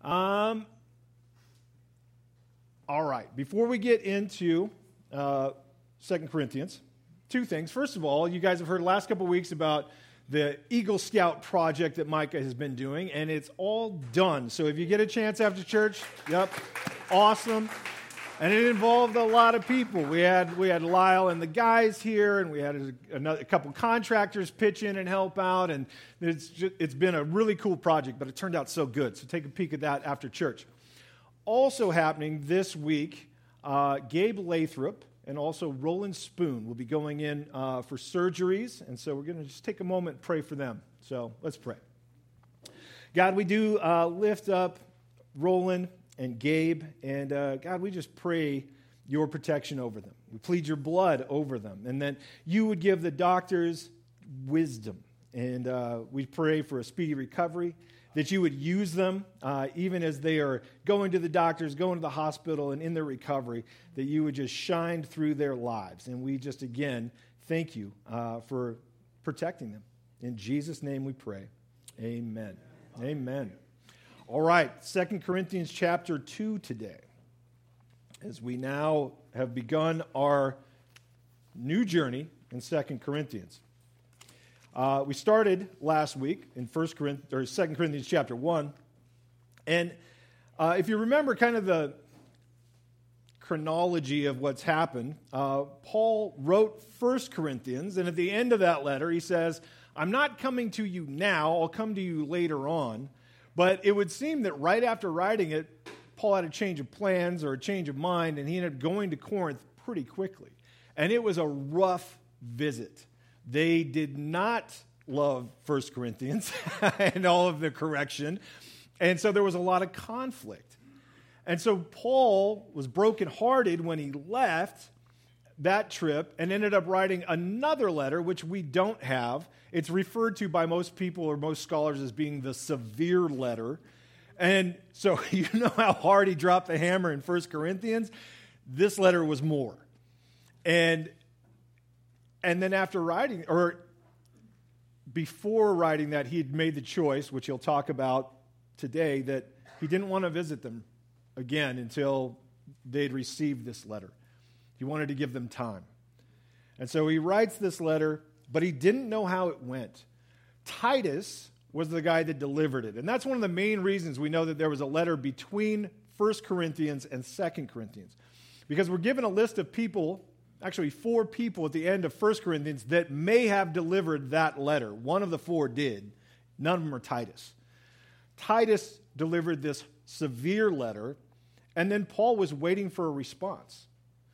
All right. Before we get into 2 Corinthians, two things. First of all, you guys have heard the last couple of weeks about the Eagle Scout project that Micah has been doing, and it's all done. So if you get a chance after church, awesome. And it involved a lot of people. We had Lyle and the guys here, and we had a couple contractors pitch in and help out, and it's been a really cool project, but it turned out so good. So take a peek at that after church. Also happening this week, Gabe Lathrop and also Roland Spoon will be going in for surgeries, and so we're going to just take a moment and pray for them. So let's pray. God, we do lift up Roland and Gabe, and God, we just pray your protection over them. We plead your blood over them, and then you would give the doctors wisdom, and we pray for a speedy recovery, that you would use them even as they are going to the doctors, going to the hospital, and in their recovery, that you would just shine through their lives. And we just, again, thank you for protecting them. In Jesus' name we pray. Amen. Amen. All right, 2 Corinthians chapter 2 today, as we now have begun our new journey in 2 Corinthians. We started last week in 2 Corinthians chapter 1, and if you remember kind of the chronology of what's happened, Paul wrote 1 Corinthians, and at the end of that letter he says, I'm not coming to you now, I'll come to you later on. But it would seem that right after writing it, Paul had a change of plans or a change of mind, and he ended up going to Corinth pretty quickly. And it was a rough visit. They did not love 1 Corinthians and all of the correction, and so there was a lot of conflict. And so Paul was brokenhearted when he left that trip and ended up writing another letter, which we don't have. It's referred to by most people or most scholars as being the severe letter. And so you know how hard he dropped the hammer in 1 Corinthians? This letter was more. And then after writing, or before writing that, he had made the choice, which he'll talk about today, that he didn't want to visit them again until they'd received this letter. He wanted to give them time. And so he writes this letter, but he didn't know how it went. Titus was the guy that delivered it. And that's one of the main reasons we know that there was a letter between 1 Corinthians and 2 Corinthians. Because we're given a list of people, actually 4 people at the end of 1 Corinthians that may have delivered that letter. One of the 4 did. None of them are Titus. Titus delivered this severe letter, and then Paul was waiting for a response.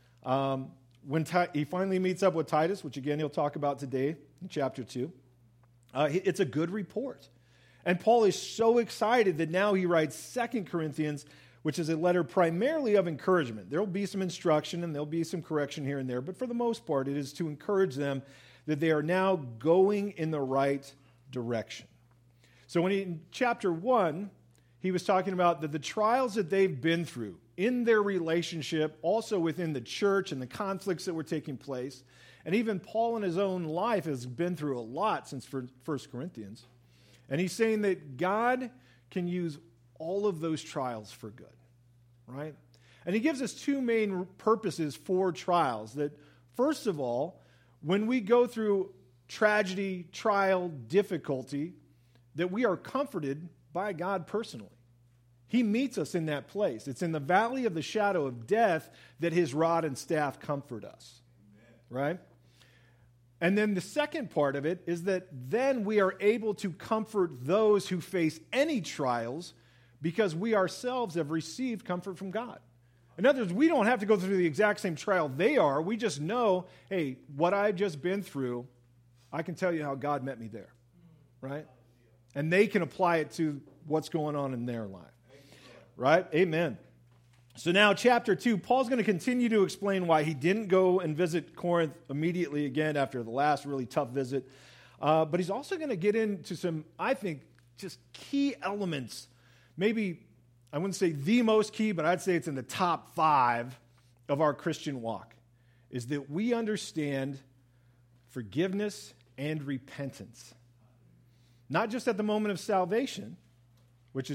When he finally meets up with Titus, which again he'll talk about today in chapter 2, it's a good report. And Paul is so excited that now he writes 2 Corinthians, which is a letter primarily of encouragement. There will be some instruction and there'll be some correction here and there, but for the most part it is to encourage them that they are now going in the right direction. So in chapter 1, he was talking about the trials that they've been through in their relationship, also within the church and the conflicts that were taking place. And even Paul in his own life has been through a lot since 1 Corinthians. And he's saying that God can use all of those trials for good, right? And he gives us 2 main purposes for trials. That first of all, when we go through tragedy, trial, difficulty, that we are comforted by God personally. He meets us in that place. It's in the valley of the shadow of death that his rod and staff comfort us. Amen. Right? And then the second part of it is that then we are able to comfort those who face any trials because we ourselves have received comfort from God. In other words, we don't have to go through the exact same trial they are. We just know, hey, what I've just been through, I can tell you how God met me there. Right? And they can apply it to what's going on in their life. Right? Amen. So now chapter 2, Paul's going to continue to explain why he didn't go and visit Corinth immediately again after the last really tough visit. But he's also going to get into some, I think, just key elements. Maybe, I wouldn't say the most key, but I'd say it's in the top 5 of our Christian walk, is that we understand forgiveness and repentance. Not just at the moment of salvation, which is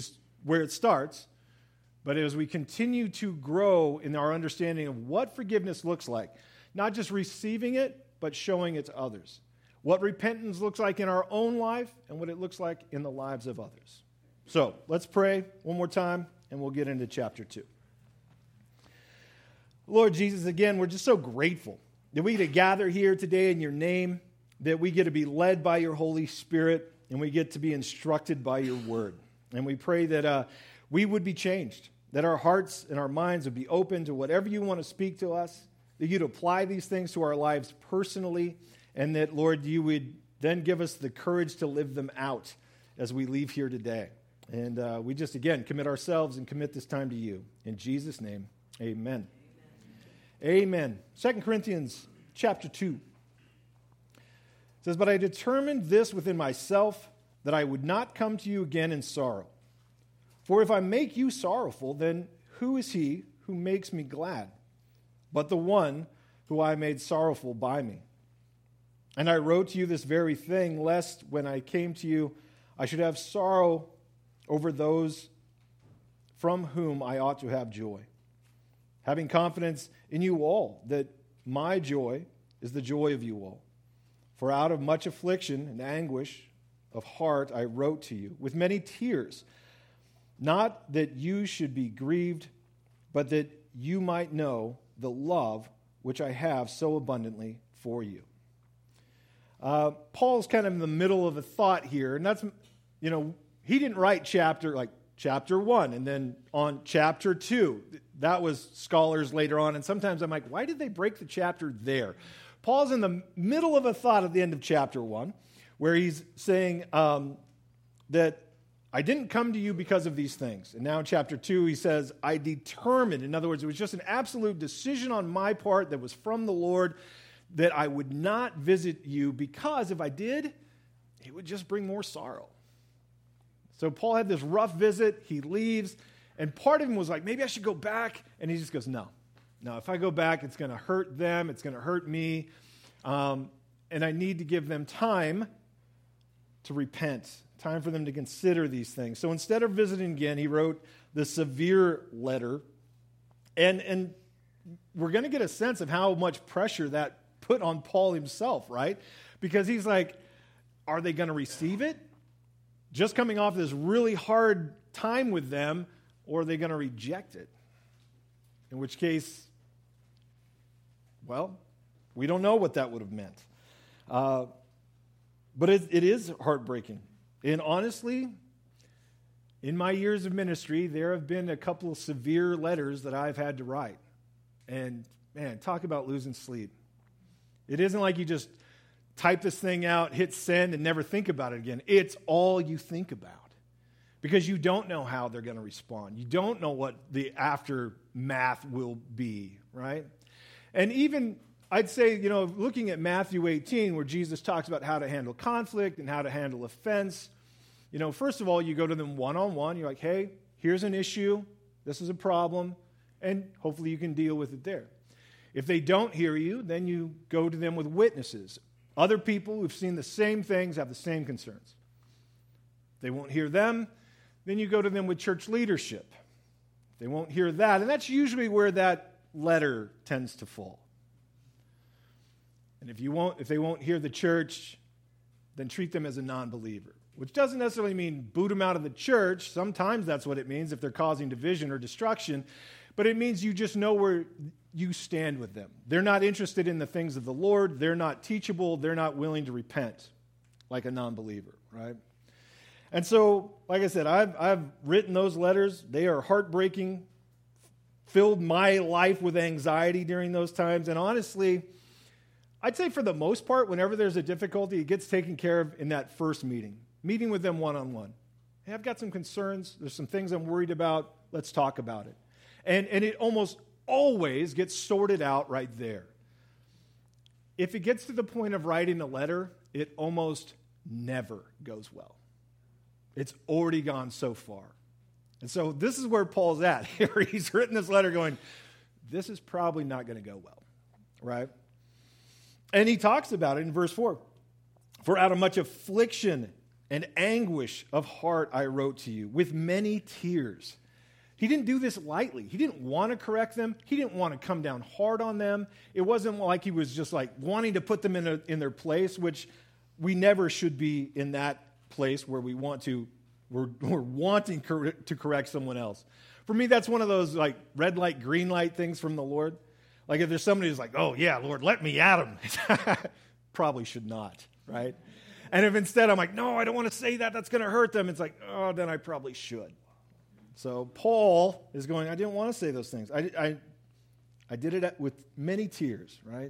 where it starts, but as we continue to grow in our understanding of what forgiveness looks like, not just receiving it, but showing it to others. What repentance looks like in our own life and what it looks like in the lives of others. So let's pray one more time, and we'll get into chapter 2. Lord Jesus, again, we're just so grateful that we get to gather here today in your name, that we get to be led by your Holy Spirit, and we get to be instructed by your word. And we pray that we would be changed, that our hearts and our minds would be open to whatever you want to speak to us, that you'd apply these things to our lives personally, and that, Lord, you would then give us the courage to live them out as we leave here today. And we just, again, commit ourselves and commit this time to you. In Jesus' name, amen. Amen. 2 Corinthians chapter 2 says, "But I determined this within myself, that I would not come to you again in sorrow. For if I make you sorrowful, then who is he who makes me glad? But the one who I made sorrowful by me. And I wrote to you this very thing, lest when I came to you, I should have sorrow over those from whom I ought to have joy. Having confidence in you all, that my joy is the joy of you all. For out of much affliction and anguish of heart I wrote to you, with many tears, not that you should be grieved, but that you might know the love which I have so abundantly for you." Paul's kind of in the middle of a thought here, and that's, he didn't write chapter 1, and then on chapter 2. That was scholars later on, and sometimes I'm like, why did they break the chapter there? Paul's in the middle of a thought at the end of chapter 1, where he's saying that I didn't come to you because of these things. And now in chapter 2, he says, I determined. In other words, it was just an absolute decision on my part that was from the Lord that I would not visit you, because if I did, it would just bring more sorrow. So Paul had this rough visit. He leaves, and part of him was like, maybe I should go back. And he just goes, no, if I go back, it's going to hurt them. It's going to hurt me. And I need to give them time to repent, time for them to consider these things. So instead of visiting again, he wrote the severe letter. And we're going to get a sense of how much pressure that put on Paul himself, right? Because he's like, are they going to receive it? Just coming off this really hard time with them, or are they going to reject it? In which case, well, we don't know what that would have meant. But it is heartbreaking. And honestly, in my years of ministry, there have been a couple of severe letters that I've had to write. And man, talk about losing sleep. It isn't like you just type this thing out, hit send, and never think about it again. It's all you think about, because you don't know how they're going to respond. You don't know what the aftermath will be, right? And even, I'd say, looking at Matthew 18, where Jesus talks about how to handle conflict and how to handle offense, first of all, you go to them one-on-one. You're like, hey, here's an issue. This is a problem. And hopefully you can deal with it there. If they don't hear you, then you go to them with witnesses. Other people who've seen the same things, have the same concerns. If they won't hear them, then you go to them with church leadership. If they won't hear that, and that's usually where that letter tends to fall. And if they won't hear the church, then treat them as a non-believer, which doesn't necessarily mean boot them out of the church. Sometimes that's what it means if they're causing division or destruction. But it means you just know where you stand with them. They're not interested in the things of the Lord. They're not teachable. They're not willing to repent like a non-believer, right? And so, like I said, I've written those letters. They are heartbreaking, filled my life with anxiety during those times. And honestly, I'd say for the most part, whenever there's a difficulty, it gets taken care of in that first meeting with them one-on-one. Hey, I've got some concerns. There's some things I'm worried about. Let's talk about it. And it almost always gets sorted out right there. If it gets to the point of writing a letter, it almost never goes well. It's already gone so far. And so this is where Paul's at here. He's written this letter going, this is probably not going to go well, right? And he talks about it in verse 4. For out of much affliction and anguish of heart I wrote to you with many tears. He didn't do this lightly. He didn't want to correct them. He didn't want to come down hard on them. It wasn't like he was just like wanting to put them in their place, which we never should be in that place where we're wanting to correct someone else. For me, that's one of those like red light, green light things from the Lord. Like if there's somebody who's like, oh yeah, Lord, let me at him. Probably should not, right? And if instead I'm like, no, I don't want to say that, that's going to hurt them. It's like, oh, then I probably should. So Paul is going, I didn't want to say those things. I did it with many tears, right?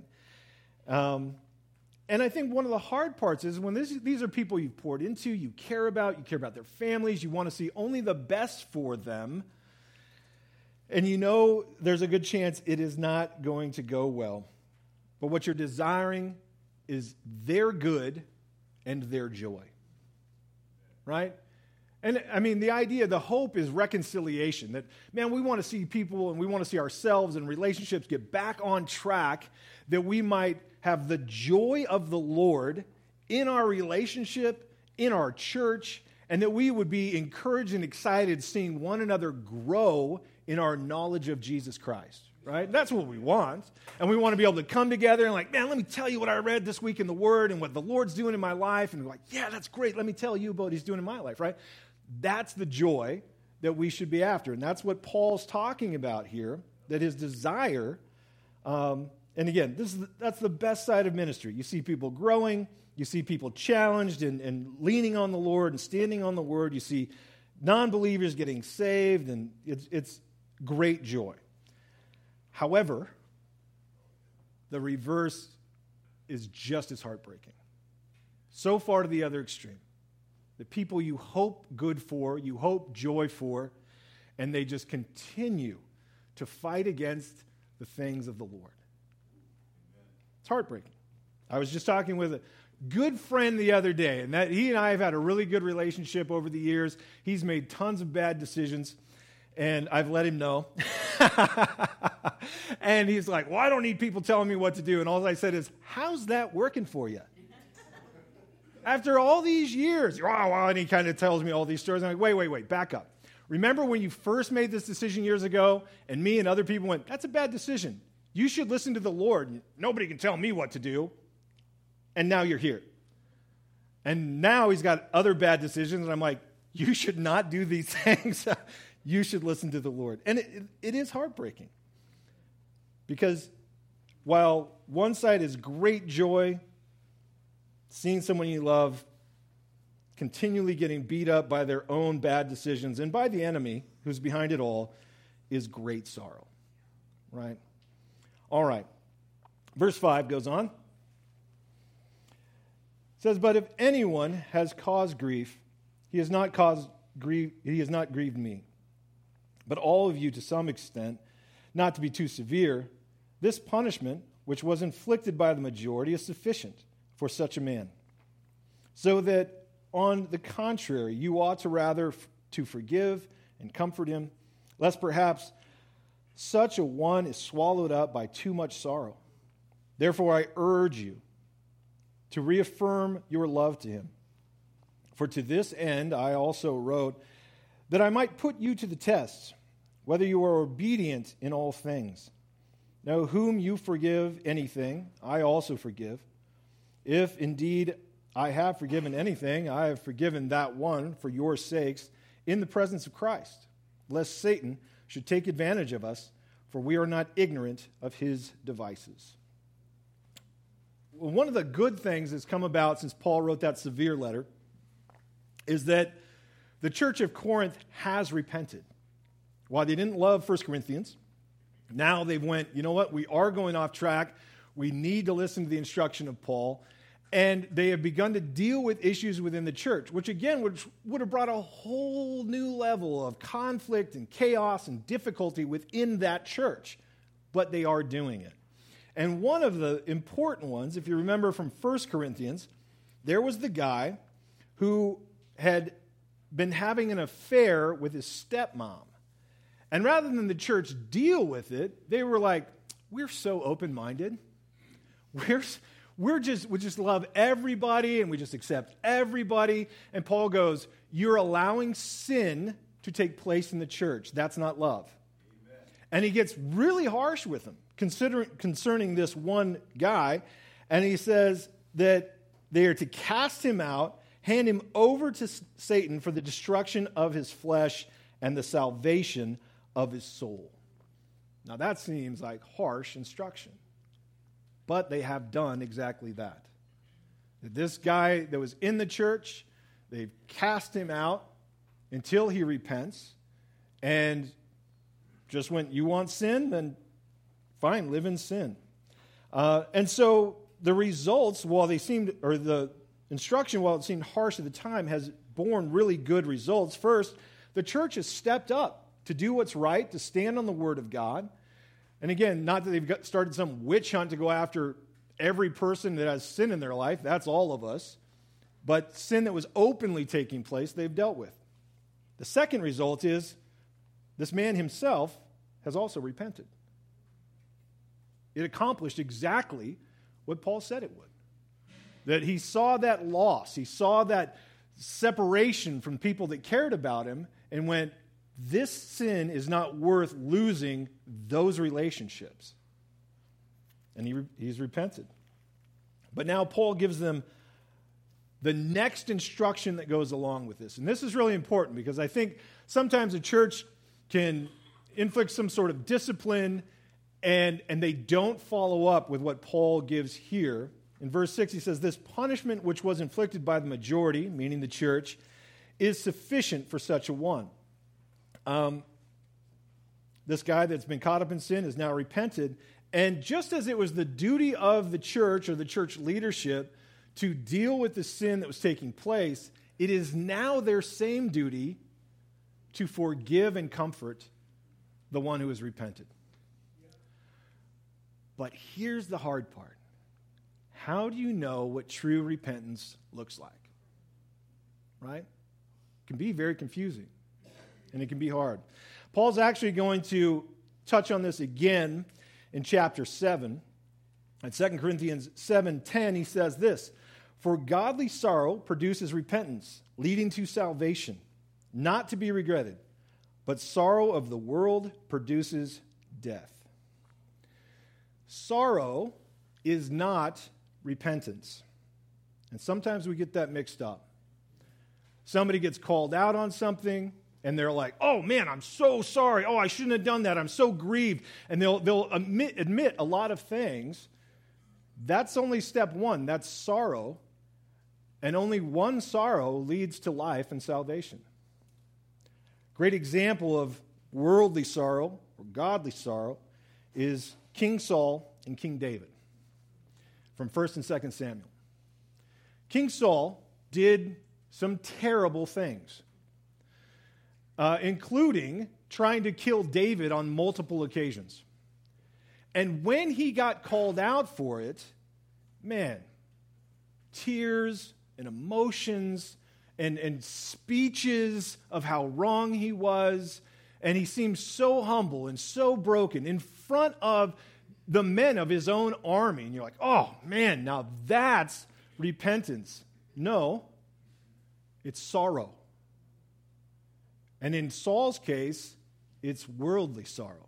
And I think one of the hard parts is when these are people you've poured into, you care about their families, you want to see only the best for them, and you know there's a good chance it is not going to go well. But what you're desiring is their good and their joy, right? And I mean, the idea, the hope is reconciliation. That, man, we want to see people and we want to see ourselves and relationships get back on track, that we might have the joy of the Lord in our relationship, in our church, and that we would be encouraged and excited seeing one another grow in our knowledge of Jesus Christ, right? That's what we want. And we want to be able to come together and like, man, let me tell you what I read this week in the Word and what the Lord's doing in my life. And we're like, yeah, that's great. Let me tell you about what He's doing in my life, right? That's the joy that we should be after. And that's what Paul's talking about here, that his desire, and again, that's the best side of ministry. You see people growing, you see people challenged and leaning on the Lord and standing on the Word. You see non-believers getting saved, and it's great joy. However, the reverse is just as heartbreaking. So far to the other extreme. The people you hope good for, you hope joy for, and they just continue to fight against the things of the Lord. It's heartbreaking. I was just talking with a good friend the other day, and that he and I have had a really good relationship over the years. He's made tons of bad decisions, and I've let him know. And he's like, well, I don't need people telling me what to do. And all I said is, how's that working for you? After all these years, and he kind of tells me all these stories. I'm like, wait, back up. Remember when you first made this decision years ago, and me and other people went, that's a bad decision. You should listen to the Lord. Nobody can tell me what to do. And now you're here. And now he's got other bad decisions, and I'm like, you should not do these things. You should listen to the Lord. And it is heartbreaking. Because while one side is great joy, seeing someone you love continually getting beat up by their own bad decisions and by the enemy who's behind it all is great sorrow, right? All right. Verse 5 goes on. It says, but if anyone has caused grief, he has not grieved me. But all of you to some extent, not to be too severe, this punishment which was inflicted by the majority is sufficient for such a man. So that, on the contrary, you ought to rather to forgive and comfort him, lest perhaps such a one is swallowed up by too much sorrow. Therefore I urge you to reaffirm your love to him. For to this end I also wrote, that I might put you to the test, whether you are obedient in all things. Now whom you forgive anything, I also forgive. If indeed I have forgiven anything, I have forgiven that one for your sakes in the presence of Christ, lest Satan should take advantage of us, for we are not ignorant of his devices. Well, one of the good things that's come about since Paul wrote that severe letter is that the church of Corinth has repented. While they didn't love 1 Corinthians, now they've went, you know what, we are going off track. We need to listen to the instruction of Paul. And they have begun to deal with issues within the church, which again would have brought a whole new level of conflict and chaos and difficulty within that church. But they are doing it. And one of the important ones, if you remember from 1 Corinthians, there was the guy who had been having an affair with his stepmom. And rather than the church deal with it, they were like, we're so open-minded. we just love everybody and we just accept everybody. And Paul goes, you're allowing sin to take place in the church. That's not love. Amen. And he gets really harsh with them concerning this one guy. And he says that they are to cast him out, hand him over to Satan for the destruction of his flesh and the salvation of his soul. Now that seems like harsh instruction. But they have done exactly that. This guy that was in the church, they've cast him out until he repents. And just when you want sin, then fine, live in sin. And so the results, the instruction, while it seemed harsh at the time, has borne really good results. First, the church has stepped up to do what's right, to stand on the Word of God. And again, not that they've started some witch hunt to go after every person that has sin in their life. That's all of us. But sin that was openly taking place, they've dealt with. The second result is this man himself has also repented. It accomplished exactly what Paul said it would. That he saw that loss. He saw that separation from people that cared about him and went, this sin is not worth losing those relationships. And he's repented. But now Paul gives them the next instruction that goes along with this. And this is really important because I think sometimes a church can inflict some sort of discipline and they don't follow up with what Paul gives here. In verse 6, he says, this punishment which was inflicted by the majority, meaning the church, is sufficient for such a one. This guy that's been caught up in sin has now repented. And just as it was the duty of the church or the church leadership to deal with the sin that was taking place, it is now their same duty to forgive and comfort the one who has repented. But here's the hard part. How do you know what true repentance looks like? Right? It can be very confusing, and it can be hard. Paul's actually going to touch on this again in chapter 7. In 2 Corinthians 7:10, he says this, for godly sorrow produces repentance, leading to salvation, not to be regretted, but sorrow of the world produces death. Sorrow is not repentance. And sometimes we get that mixed up. Somebody gets called out on something, and they're like, oh man, I'm so sorry. Oh, I shouldn't have done that. I'm so grieved. And they'll admit a lot of things. That's only step one. That's sorrow. And only one sorrow leads to life and salvation. Great example of worldly sorrow or godly sorrow is King Saul and King David from 1 and 2 Samuel. King Saul did some terrible things, including trying to kill David on multiple occasions. And when he got called out for it, man, tears and emotions and speeches of how wrong he was, and he seemed so humble and so broken in front of the men of his own army. And you're like, oh man, now that's repentance. No, it's sorrow. And in Saul's case, it's worldly sorrow.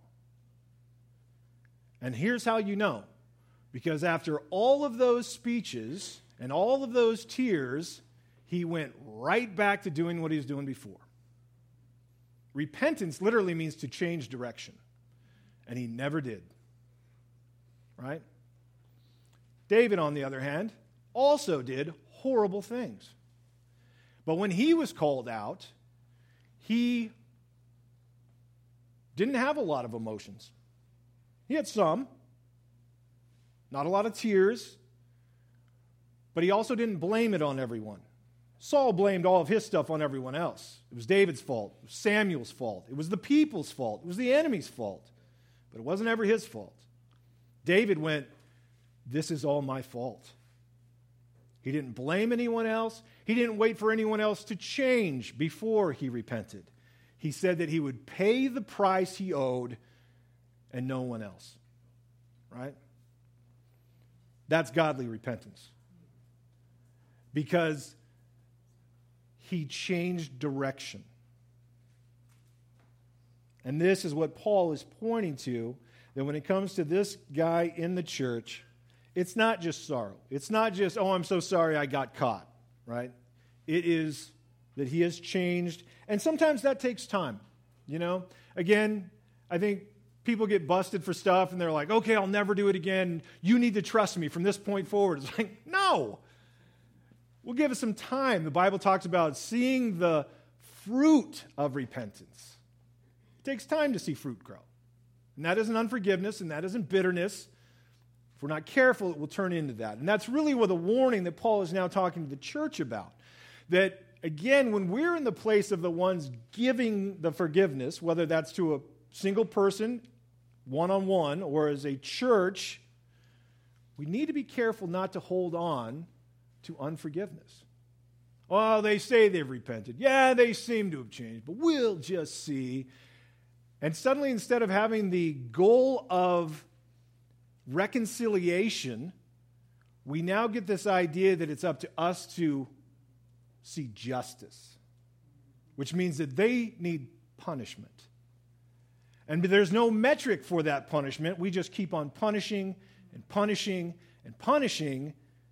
And here's how you know. Because after all of those speeches and all of those tears, he went right back to doing what he was doing before. Repentance literally means to change direction. And he never did. Right? David, on the other hand, also did horrible things. But when he was called out, he didn't have a lot of emotions. He had some, not a lot of tears, but he also didn't blame it on everyone. Saul blamed all of his stuff on everyone else. It was David's fault. It was Samuel's fault. It was the people's fault. It was the enemy's fault. But it wasn't ever his fault. David went, this is all my fault. He didn't blame anyone else. He didn't wait for anyone else to change before he repented. He said that he would pay the price he owed and no one else. Right? That's godly repentance. Because he changed direction. And this is what Paul is pointing to, that when it comes to this guy in the church, it's not just sorrow. It's not just, oh, I'm so sorry I got caught, right? It is that he has changed. And sometimes that takes time, you know? Again, I think people get busted for stuff and they're like, okay, I'll never do it again. You need to trust me from this point forward. It's like, no. We'll give it some time. The Bible talks about seeing the fruit of repentance. It takes time to see fruit grow. And that isn't unforgiveness and that isn't bitterness. If we're not careful, it will turn into that. And that's really what the warning that Paul is now talking to the church about. That, again, when we're in the place of the ones giving the forgiveness, whether that's to a single person, one-on-one, or as a church, we need to be careful not to hold on to unforgiveness. Oh, they say they've repented. Yeah, they seem to have changed, but we'll just see. And suddenly, instead of having the goal of reconciliation, we now get this idea that it's up to us to see justice, which means that they need punishment. And there's no metric for that punishment. We just keep on punishing and punishing and punishing.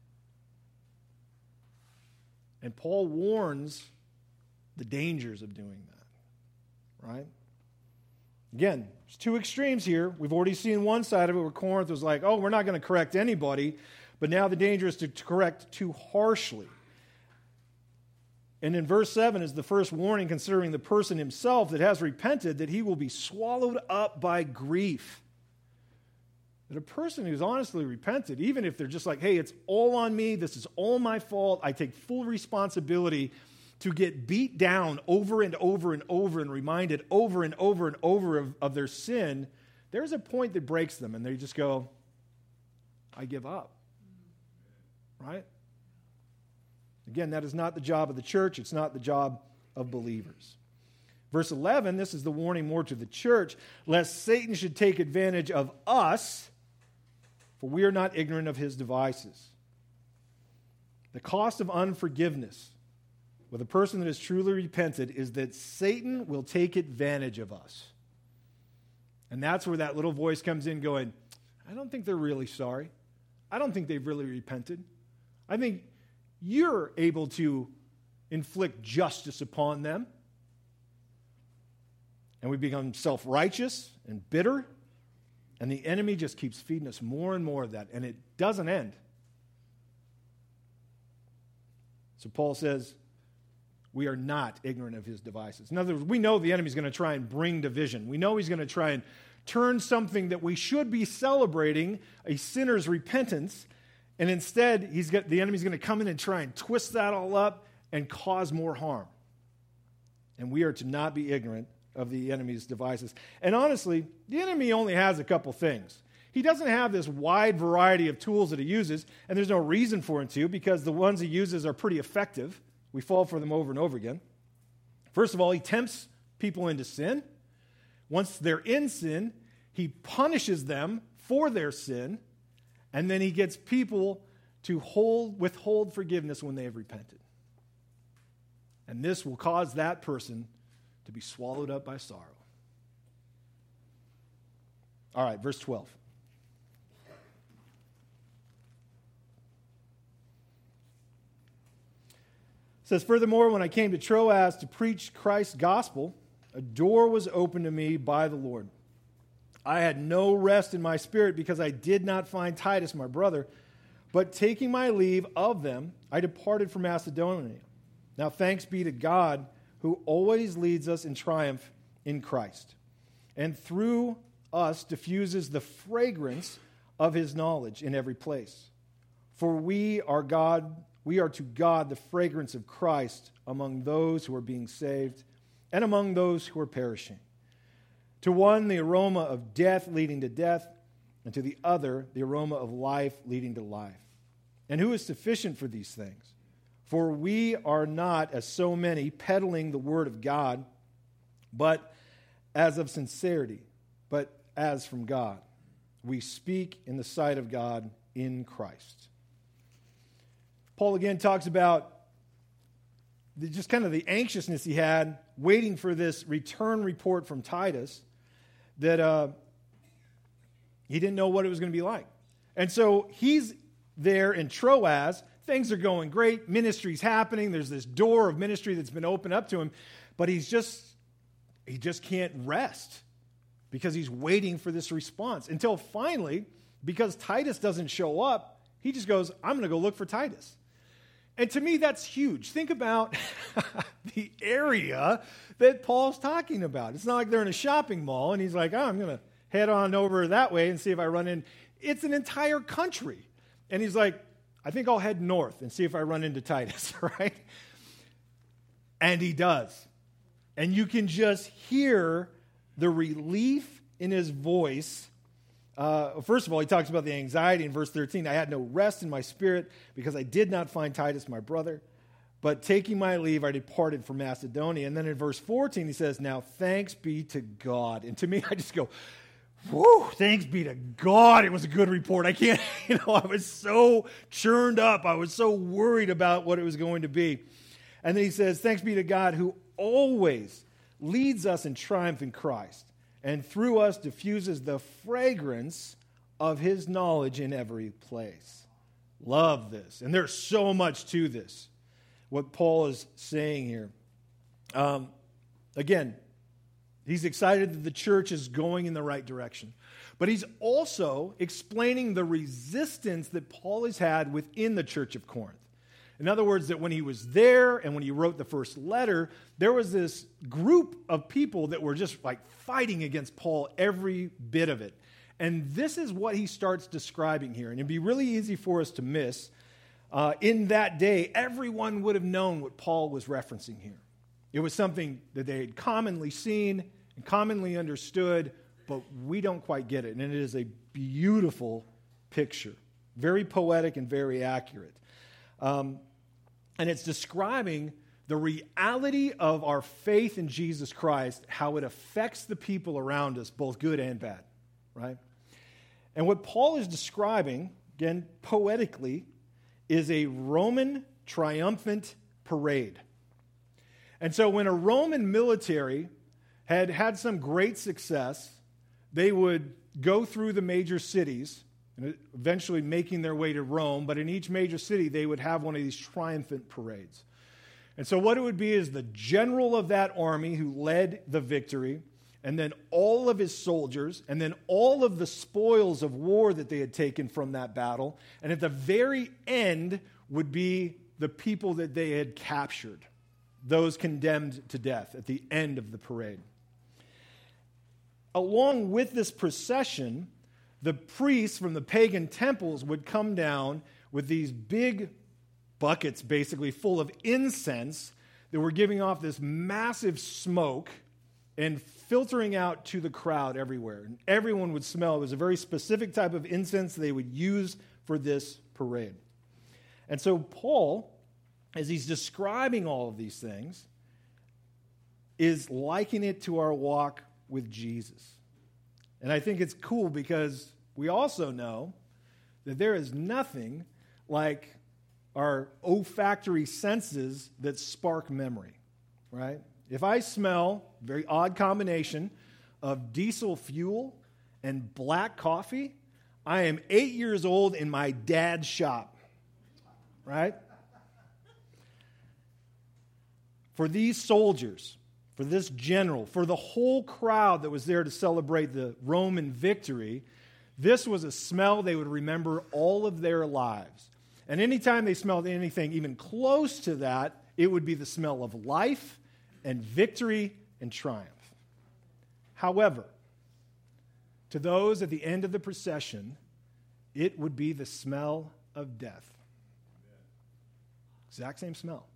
And Paul warns the dangers of doing that, right? Again, there's two extremes here. We've already seen one side of it where Corinth was like, oh, we're not going to correct anybody. But now the danger is to correct too harshly. And in verse 7 is the first warning concerning the person himself that has repented, that he will be swallowed up by grief. That a person who's honestly repented, even if they're just like, hey, it's all on me, this is all my fault, I take full responsibility, to get beat down over and over and over and reminded over and over and over of their sin, there's a point that breaks them and they just go, I give up. Right? Again, that is not the job of the church. It's not the job of believers. Verse 11, this is the warning more to the church, lest Satan should take advantage of us, for we are not ignorant of his devices. The cost of unforgiveness with a person that has truly repented is that Satan will take advantage of us. And that's where that little voice comes in going, I don't think they're really sorry. I don't think they've really repented. I think you're able to inflict justice upon them. And we become self-righteous and bitter. And the enemy just keeps feeding us more and more of that. And it doesn't end. So Paul says, we are not ignorant of his devices. In other words, we know the enemy's going to try and bring division. We know he's going to try and turn something that we should be celebrating, a sinner's repentance, and instead the enemy's going to come in and try and twist that all up and cause more harm. And we are to not be ignorant of the enemy's devices. And honestly, the enemy only has a couple things. He doesn't have this wide variety of tools that he uses, and there's no reason for him to, because the ones he uses are pretty effective. We fall for them over and over again. First of all, he tempts people into sin. Once they're in sin, he punishes them for their sin, and then he gets people to withhold forgiveness when they have repented. And this will cause that person to be swallowed up by sorrow. All right, verse 12. It says, furthermore, when I came to Troas to preach Christ's gospel, a door was opened to me by the Lord. I had no rest in my spirit because I did not find Titus, my brother, but taking my leave of them, I departed for Macedonia. Now thanks be to God, who always leads us in triumph in Christ, and through us diffuses the fragrance of his knowledge in every place. For we are to God the fragrance of Christ among those who are being saved and among those who are perishing. To one, the aroma of death leading to death, and to the other, the aroma of life leading to life. And who is sufficient for these things? For we are not, as so many, peddling the word of God, but as of sincerity, but as from God. We speak in the sight of God in Christ. Paul again talks about just kind of the anxiousness he had waiting for this return report from Titus, that he didn't know what it was going to be like. And so he's there in Troas. Things are going great. Ministry's happening. There's this door of ministry that's been opened up to him. But he just can't rest because he's waiting for this response. Until finally, because Titus doesn't show up, he just goes, I'm going to go look for Titus. And to me, that's huge. Think about the area that Paul's talking about. It's not like they're in a shopping mall and he's like, oh, I'm going to head on over that way and see if I run in. It's an entire country. And he's like, I think I'll head north and see if I run into Titus, right? And he does. And you can just hear the relief in his voice. First of all, he talks about the anxiety in verse 13. I had no rest in my spirit because I did not find Titus, my brother. But taking my leave, I departed for Macedonia. And then in verse 14, he says, now thanks be to God. And to me, I just go, whoo, thanks be to God. It was a good report. I can't, I was so churned up. I was so worried about what it was going to be. And then he says, thanks be to God who always leads us in triumph in Christ, and through us diffuses the fragrance of his knowledge in every place. Love this. And there's so much to this, what Paul is saying here. Again, he's excited that the church is going in the right direction. But he's also explaining the resistance that Paul has had within the church of Corinth. In other words, that when he was there and when he wrote the first letter, there was this group of people that were just like fighting against Paul, every bit of it. And this is what he starts describing here. And it'd be really easy for us to miss. In that day, everyone would have known what Paul was referencing here. It was something that they had commonly seen and commonly understood, but we don't quite get it. And it is a beautiful picture, very poetic and very accurate. And it's describing the reality of our faith in Jesus Christ, how it affects the people around us, both good and bad, right? And what Paul is describing, again, poetically, is a Roman triumphant parade. And so when a Roman military had had some great success, they would go through the major cities, and eventually making their way to Rome, but in each major city, they would have one of these triumphant parades. And so what it would be is the general of that army who led the victory, and then all of his soldiers, and then all of the spoils of war that they had taken from that battle, and at the very end would be the people that they had captured, those condemned to death at the end of the parade. Along with this procession, the priests from the pagan temples would come down with these big buckets, basically full of incense, that were giving off this massive smoke and filtering out to the crowd everywhere. And everyone would smell. It was a very specific type of incense they would use for this parade. And so Paul, as he's describing all of these things, is likening it to our walk with Jesus. And I think it's cool because we also know that there is nothing like our olfactory senses that spark memory, right? If I smell, very odd combination, of diesel fuel and black coffee, I am 8 years old in my dad's shop, right? For these soldiers, for this general, for the whole crowd that was there to celebrate the Roman victory, this was a smell they would remember all of their lives. And anytime they smelled anything even close to that, it would be the smell of life and victory and triumph. However, to those at the end of the procession, it would be the smell of death. Exact same smell.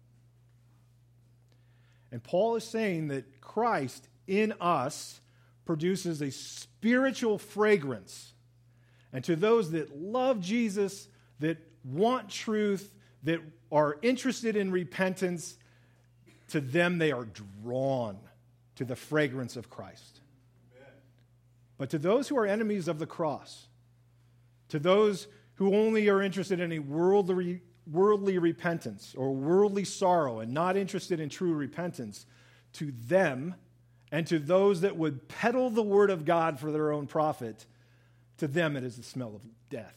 And Paul is saying that Christ in us produces a spiritual fragrance. And to those that love Jesus, that want truth, that are interested in repentance, to them they are drawn to the fragrance of Christ. Amen. But to those who are enemies of the cross, to those who only are interested in a worldly repentance or worldly sorrow and not interested in true repentance, to them and to those that would peddle the word of God for their own profit, to them it is the smell of death.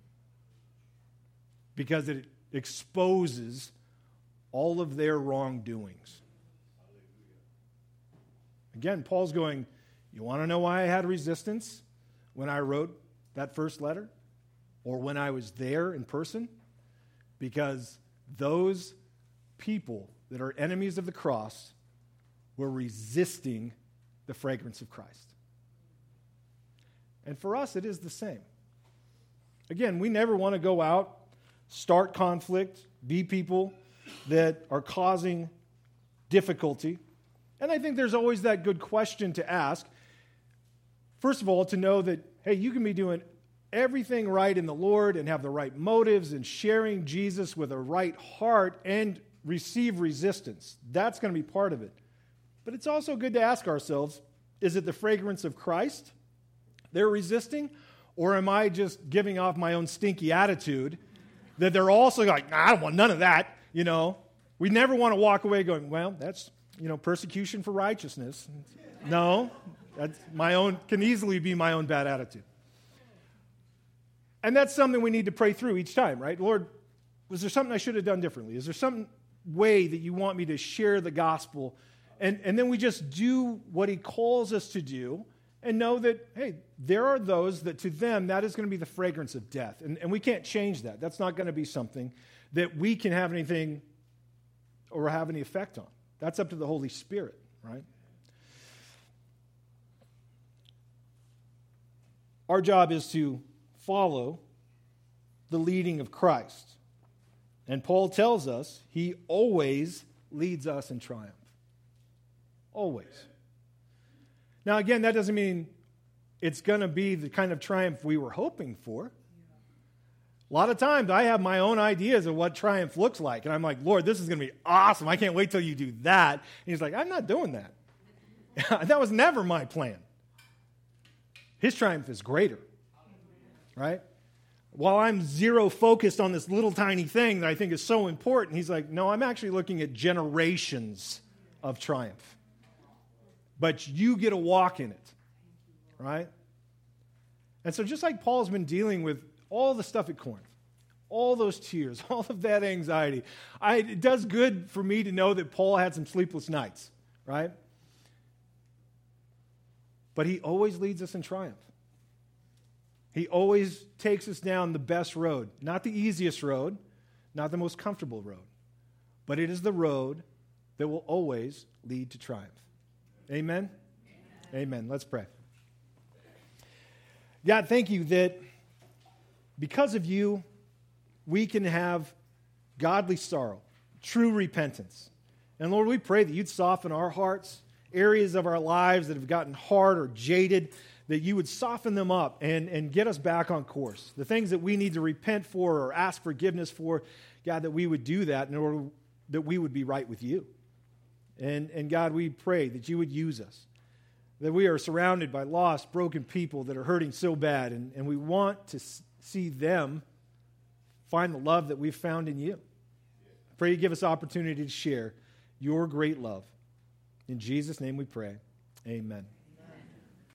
Because it exposes all of their wrongdoings. Again, Paul's going, you want to know why I had resistance when I wrote that first letter? Or when I was there in person? Because those people that are enemies of the cross were resisting the fragrance of Christ. And for us, it is the same. Again, we never want to go out, start conflict, be people that are causing difficulty. And I think there's always that good question to ask. First of all, to know that, hey, you can be doing everything right in the Lord and have the right motives and sharing Jesus with a right heart and receive resistance. That's going to be part of it. But it's also good to ask ourselves, is it the fragrance of Christ they're resisting? Or am I just giving off my own stinky attitude that they're also like, I don't want none of that, We never want to walk away going, well, that's, persecution for righteousness. No, that's can easily be my own bad attitude. And that's something we need to pray through each time, right? Lord, was there something I should have done differently? Is there some way that you want me to share the gospel? And then we just do what he calls us to do and know that, hey, there are those that to them, that is going to be the fragrance of death. And we can't change that. That's not going to be something that we can have anything or have any effect on. That's up to the Holy Spirit, right? Our job is to follow the leading of Christ. And Paul tells us he always leads us in triumph. Always. Now, again, that doesn't mean it's going to be the kind of triumph we were hoping for. A lot of times I have my own ideas of what triumph looks like. And I'm like, Lord, this is going to be awesome. I can't wait till you do that. And he's like, I'm not doing that. That was never my plan. His triumph is greater. Right? While I'm zero focused on this little tiny thing that I think is so important, he's like, no, I'm actually looking at generations of triumph. But you get a walk in it. Right? And so just like Paul's been dealing with all the stuff at Corinth, all those tears, all of that anxiety, it does good for me to know that Paul had some sleepless nights. Right? But he always leads us in triumph. He always takes us down the best road. Not the easiest road, not the most comfortable road. But it is the road that will always lead to triumph. Amen? Amen. Let's pray. God, thank you that because of you, we can have godly sorrow, true repentance. And Lord, we pray that you'd soften our hearts, areas of our lives that have gotten hard or jaded, that you would soften them up and get us back on course. The things that we need to repent for or ask forgiveness for, God, that we would do that in order that we would be right with you. And God, we pray that you would use us, that we are surrounded by lost, broken people that are hurting so bad, and we want to see them find the love that we've found in you. I pray you give us opportunity to share your great love. In Jesus' name we pray. Amen.